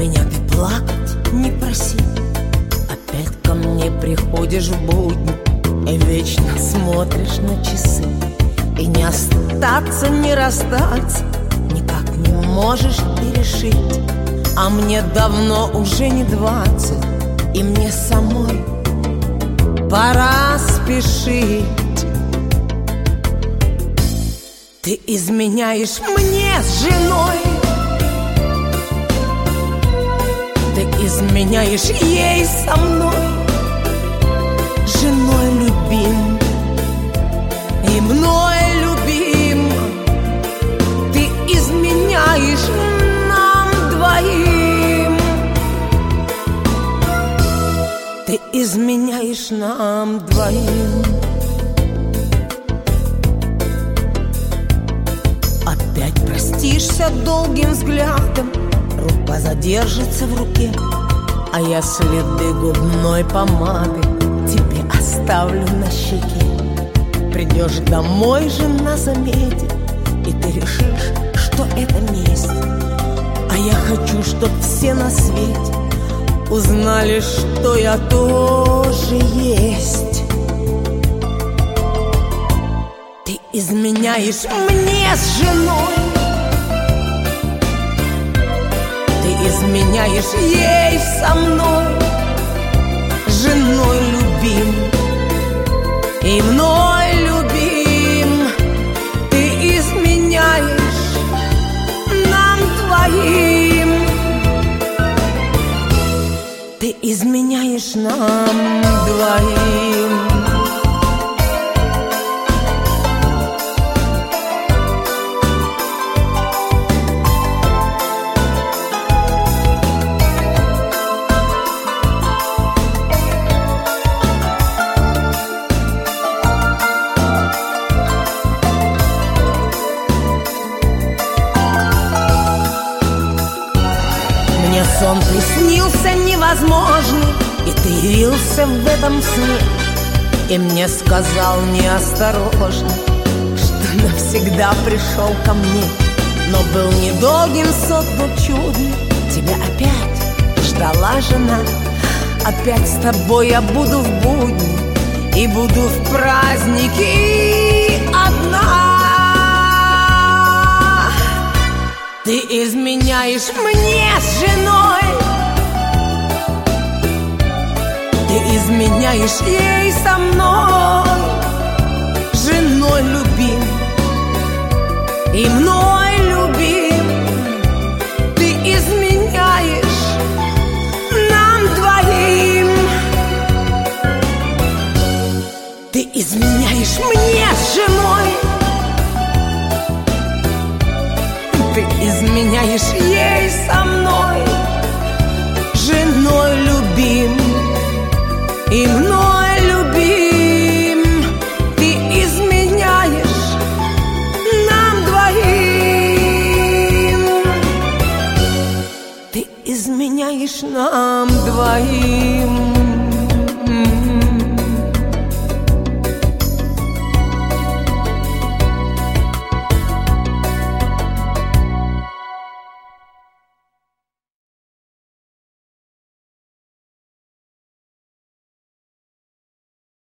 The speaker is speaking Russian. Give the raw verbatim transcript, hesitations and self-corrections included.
меня ты плакать не проси. Опять ко мне приходишь в будни и вечно смотришь на часы. И не остаться, не расстаться никак не можешь ты решить. А мне давно уже не двадцать, и мне самой пора спешить. Ты изменяешь мне с женой, ты изменяешь ей со мной, женой любим и мной любим. Ты изменяешь нам двоим, ты изменяешь нам двоим. Опять простишься долгим взглядом, рука задержится в руке, а я следы губной помады тебе оставлю на щеке. Придешь домой, жена заметит, и ты решишь, что это месть. А я хочу, чтоб все на свете узнали, что я тоже есть. Ты изменяешь мне с женой, ты изменяешь ей со мной, женой любим и мной любим. Ты изменяешь нам двоим, ты изменяешь нам двоим. Мне сон приснился невозможный, и ты явился в этом сне, и мне сказал неосторожно, что навсегда пришел ко мне. Но был недолгим сон, но чудный, тебя опять ждала жена. Опять с тобой я буду в будни и буду в праздники одна. Ты изменяешь мне с женой, ты изменяешь ей со мной, женой любим и мной любим. Ты изменяешь нам двоим, ты изменяешь мне с женой, ты изменяешь ей со мной, женой любим и мной любим. Ты изменяешь нам двоим, ты изменяешь нам двоим.